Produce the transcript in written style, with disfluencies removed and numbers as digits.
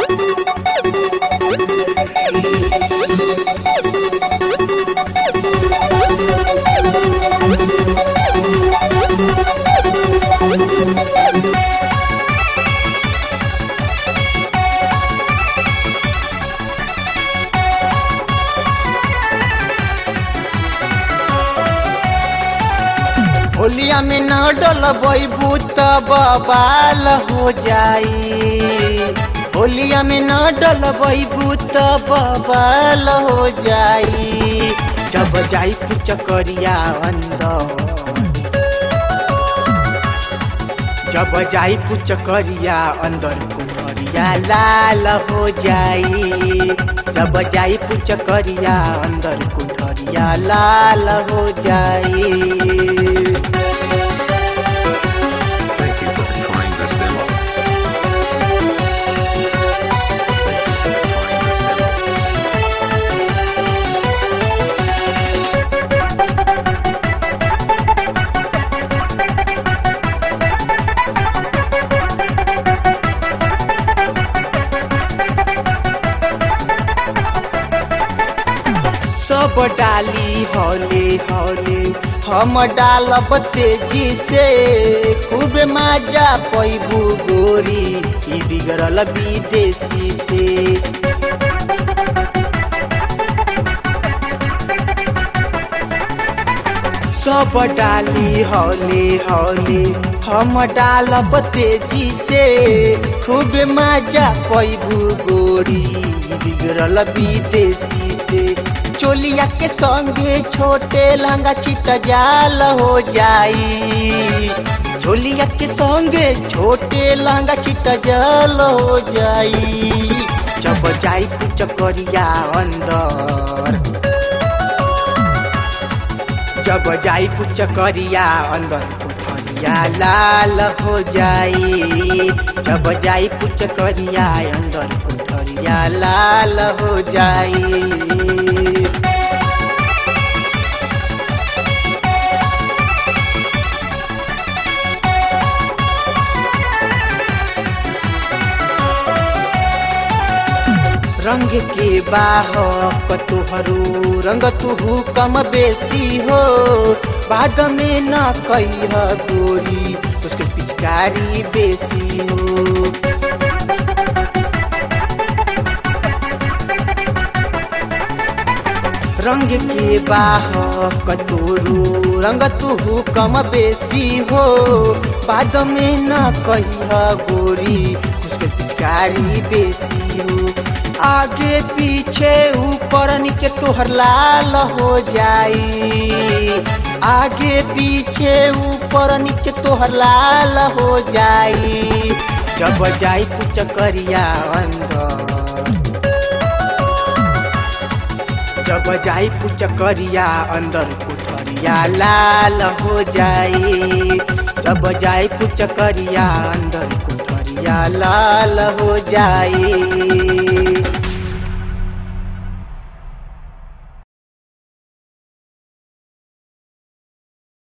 होलिया में न डलबू त बवाल हो जाई। होलिया में न डलबू त बवाल हो जाई। जब जाई कुछ करिया अंदर, जब जाई कुछ करिया अंदर कुमरिया लाल हो जाई। जब जाई कुछ करिया अंदर कुठरिया लाल हो जाई। सब डाली हौले हौले हम डालब तेजी से, खूब मजा पैबू गोरी ई बिगड़ल विदेशी से। सब डाली हौले हौले हम डालब तेजी से, खूब मजा पैबू गोरी ई बिगड़ल विदेशी से। चोलिया के संगे छोटे लहंगा चिट जाल हो जाई। चोलिया के संगे छोटे लहंगा चिट जाल हो जाई। जब जाई कुछ करिया अंदर, जब जाई कुछ करिया अंदर कुठरिया लाल हो जाई। जब जाई कुछ करिया अंदर कुठरिया लाल हो जाई। रंग के बाहक तुहरू रंग तुहू कम बेसी हो, बाद में न कही गोरी उसके पिचकारी बेसी हो। रंग के बाहक तुरू रंग तुहू कम बेसी हो, बाद में न कही गोरी उसके पिचकारी बेसी हो। आगे पीछे ऊपर नीचे तोहर लाल हो जाई। आगे पीछे ऊपर नीचे तोहर लाल हो जाई। जब जाई कुछ करिया अंदर, जब जाई कुछ करिया अंदर कुठरिया लाल हो जाई। जब जाई कुछ करिया अंदर कुठरिया लाल हो जाई।